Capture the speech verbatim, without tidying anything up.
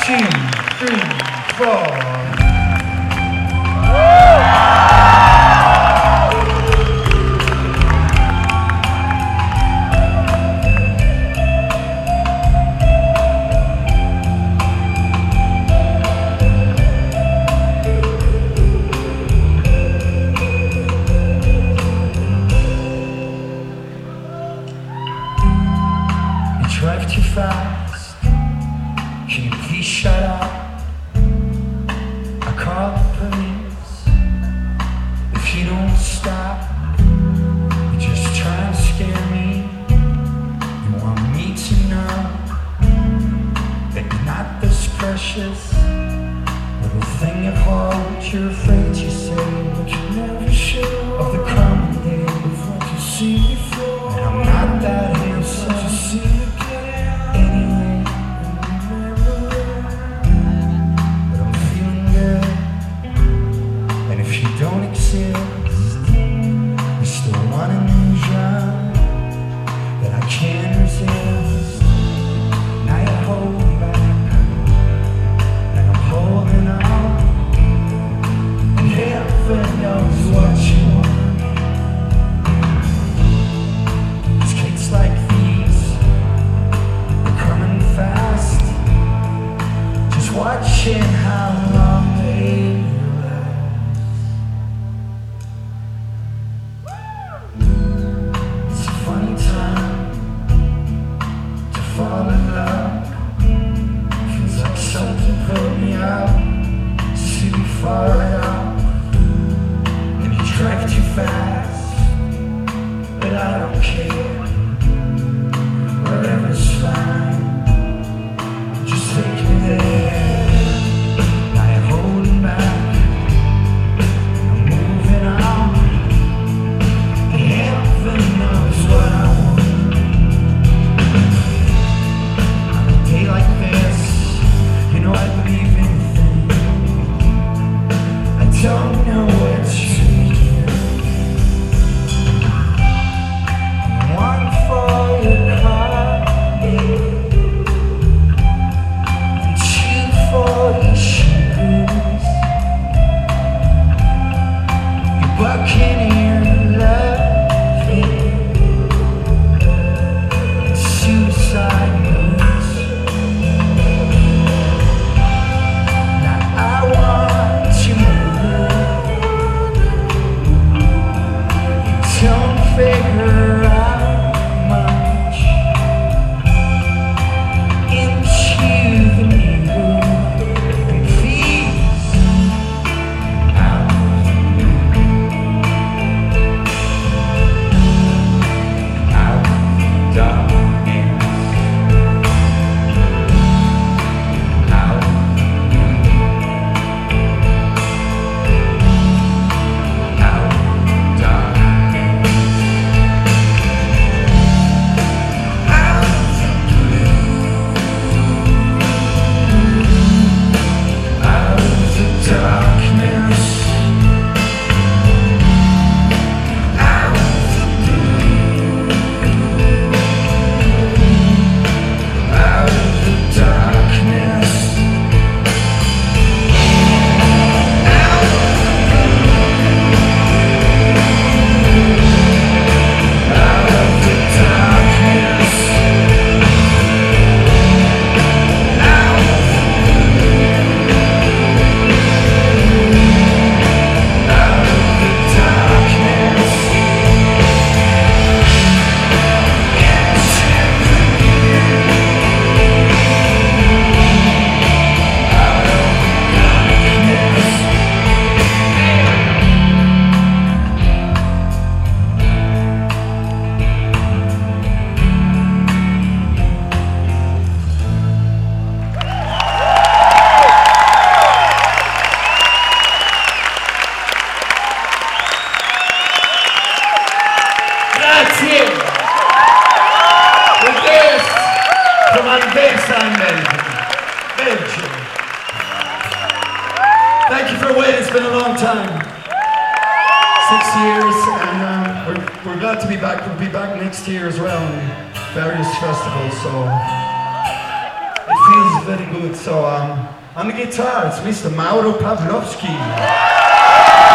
Drive too fast. Can you please shut up? I call the police. If you don't stop, you're just trying to scare me. You want me to know that you're not this precious little thing at heart. You're afraid you say what you never show of the common days, what you see before. And I'm not that handsome. You see anyway, but I'm feeling good. And if you don't exist, you still want an illusion that I can't resist. Now you're holding back, and I'm holding on. And heaven knows what you want. 'Cause kids like these fast, just watching how long they last. It's a funny time to fall in love. Feels like something pulled me out too far out. And you drive too fast, but I don't care. Whatever's fine. Take me there. Now you're holding back, I'm moving on. Heaven knows what I want. On a day like this, you know I believe in things. I don't know what to do. One for your car, yeah. For your shoes, you're working in love, yeah. Suicide moves. Now I want to move. You don't figure out much into the new. Thank you for waiting, it's been a long time. Six years, and um, we're, we're glad to be back. We'll be back next year as well in various festivals, so it feels very good. So um, on the guitar, it's Mister Mauro Pavlovsky.